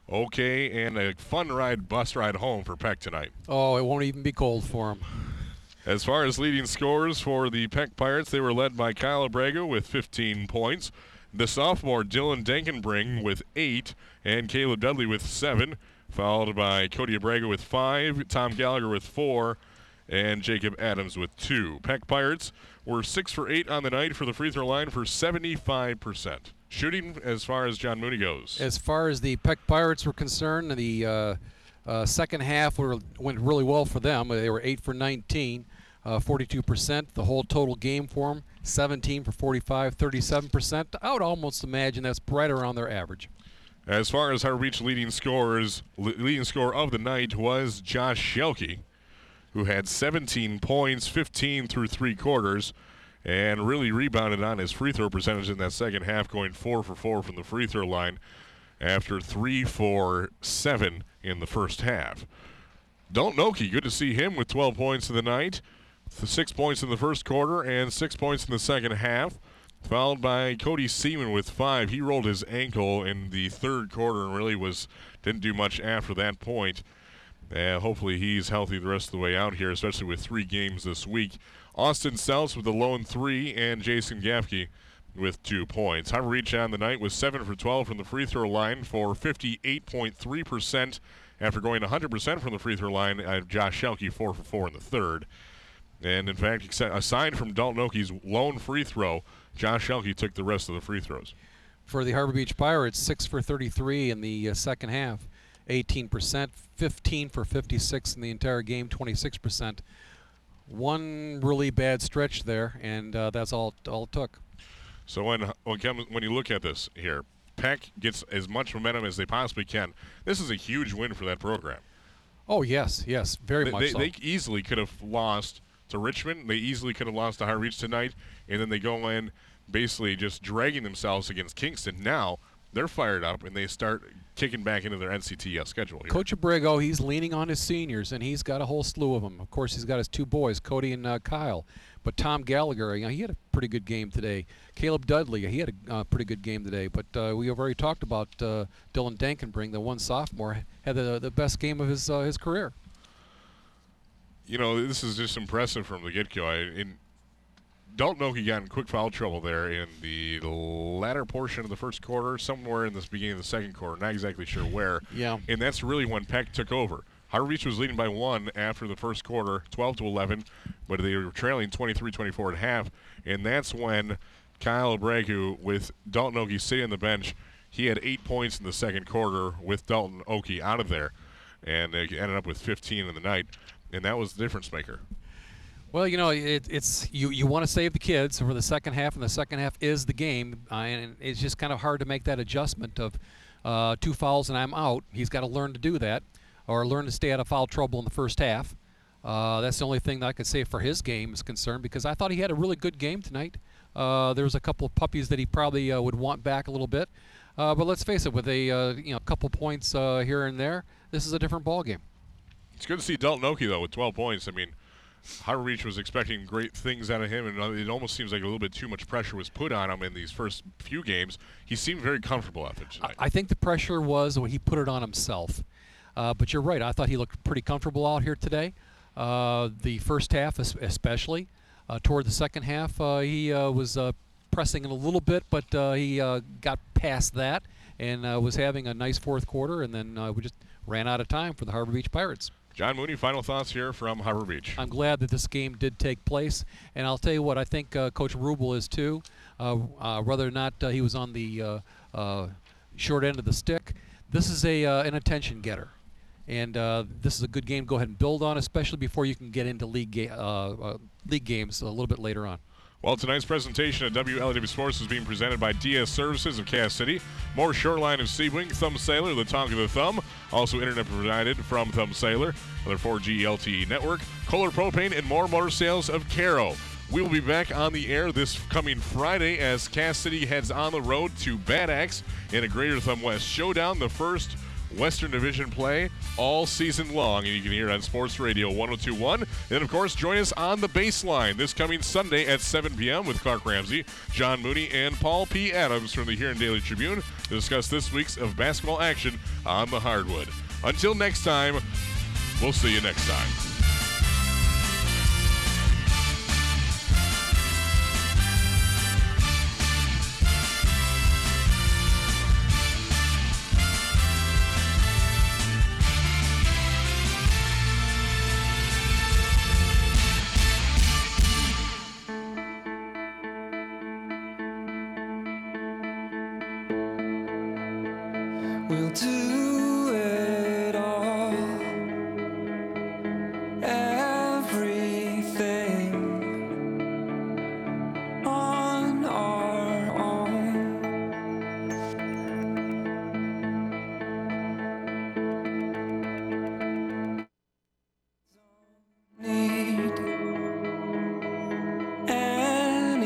Okay, and a fun bus ride home for Peck tonight. Oh, it won't even be cold for him. As far as leading scorers for the Peck Pirates, they were led by Kyle Abrego with 15 points. The sophomore Dylan Dankenbring with 8, and Caleb Dudley with 7, followed by Cody Abrego with 5, Tom Gallagher with 4, and Jacob Adams with 2. Peck Pirates were 6 for 8 on the night for the free throw line for 75%. Shooting as far as John Mooney goes. As far as the Peck Pirates were concerned, the second half went really well for them. They were 8 for 19, 42%. The whole total game for them, 17 for 45, 37%. I would almost imagine that's right around their average. As far as Harbor Beach leading scorer of the night was Josh Shelke, who had 17 points, 15 through 3 quarters, and really rebounded on his free throw percentage in that second half, going 4 for 4 from the free throw line after 3 for 7 in the first half. Dalton Oakey, good to see him with 12 points in the night, 6 points in the first quarter and 6 points in the second half, followed by Cody Seaman with 5. He rolled his ankle in the third quarter and really didn't do much after that point. Hopefully he's healthy the rest of the way out here, especially with 3 games this week. Austin Sells with a lone 3, and Jason Gafke with 2 points. Harbor Beach on the night was 7 for 12 from the free throw line for 58.3% after going 100% from the free throw line. Josh Shelke 4 for 4 in the third. And in fact, aside from Dalton Oakey's lone free throw, Josh Shelke took the rest of the free throws. For the Harbor Beach Pirates, 6 for 33 in the second half, 18%, 15 for 56 in the entire game, 26%. One really bad stretch there, and that's all it took. So when you look at this here, Peck gets as much momentum as they possibly can. This is a huge win for that program. Oh, yes, very much so. They easily could have lost to Richmond. They easily could have lost to Harbor Beach tonight, and then they go in basically just dragging themselves against Kingston. Now they're fired up, and they start kicking back into their NCTS schedule here. Coach Abrego, he's leaning on his seniors, and he's got a whole slew of them. Of course, he's got his 2 boys, Cody and Kyle. But Tom Gallagher, he had a pretty good game today. Caleb Dudley, he had a pretty good game today. But we have already talked about Dylan Dankenbring, the one sophomore, had the best game of his career. You know, this is just impressive from the get-go. Dalton Oakey got in quick foul trouble there in the latter portion of the first quarter, somewhere in the beginning of the second quarter, not exactly sure where. Yeah. And that's really when Peck took over. Harbor Beach was leading by 1 after the first quarter, 12-11, but they were trailing 23-24 at half, and that's when Kyle Abrego, with Dalton Oakey sitting on the bench, he had 8 points in the second quarter with Dalton Oakey out of there, and they ended up with 15 in the night, and that was the difference maker. Well, it's you want to save the kids for the second half, and the second half is the game, and it's just kind of hard to make that adjustment of 2 fouls and I'm out. He's got to learn to do that, or learn to stay out of foul trouble in the first half. That's the only thing that I could say for his game is concerned, because I thought he had a really good game tonight. There was a couple of puppies that he probably would want back a little bit, but let's face it, with a couple points here and there, this is a different ball game. It's good to see Dalton Oakey though with 12 points. I mean, Harbor Beach was expecting great things out of him, and it almost seems like a little bit too much pressure was put on him in these first few games. He seemed very comfortable after tonight. I think the pressure was when he put it on himself. But you're right. I thought he looked pretty comfortable out here today. The first half especially. Toward the second half, he was pressing it a little bit, but he got past that and was having a nice fourth quarter, and then we just ran out of time for the Harbor Beach Pirates. John Mooney, final thoughts here from Harbor Beach. I'm glad that this game did take place, and I'll tell you what, I think Coach Rubel is too. Whether or not he was on the short end of the stick, this is an attention getter. And this is a good game to go ahead and build on, especially before you can get into league games a little bit later on. Well, tonight's presentation at WLW Sports is being presented by DS Services of Cass City, More Shoreline of Sebring, Thumb Sailor, the Tongue of the Thumb, also internet provided from Thumb Sailor, another 4G LTE network, Kohler Propane, and more motor sales of Caro. We will be back on the air this coming Friday as Cass City heads on the road to Bad Axe in a Greater Thumb West showdown, the first Western Division play all season long, and you can hear it on Sports Radio 102.1. And, of course, join us on the Baseline this coming Sunday at 7 p.m. with Clark Ramsey, John Mooney, and Paul P. Adams from the Huron Daily Tribune to discuss this week's of basketball action on the hardwood. Until next time, we'll see you next time. We'll do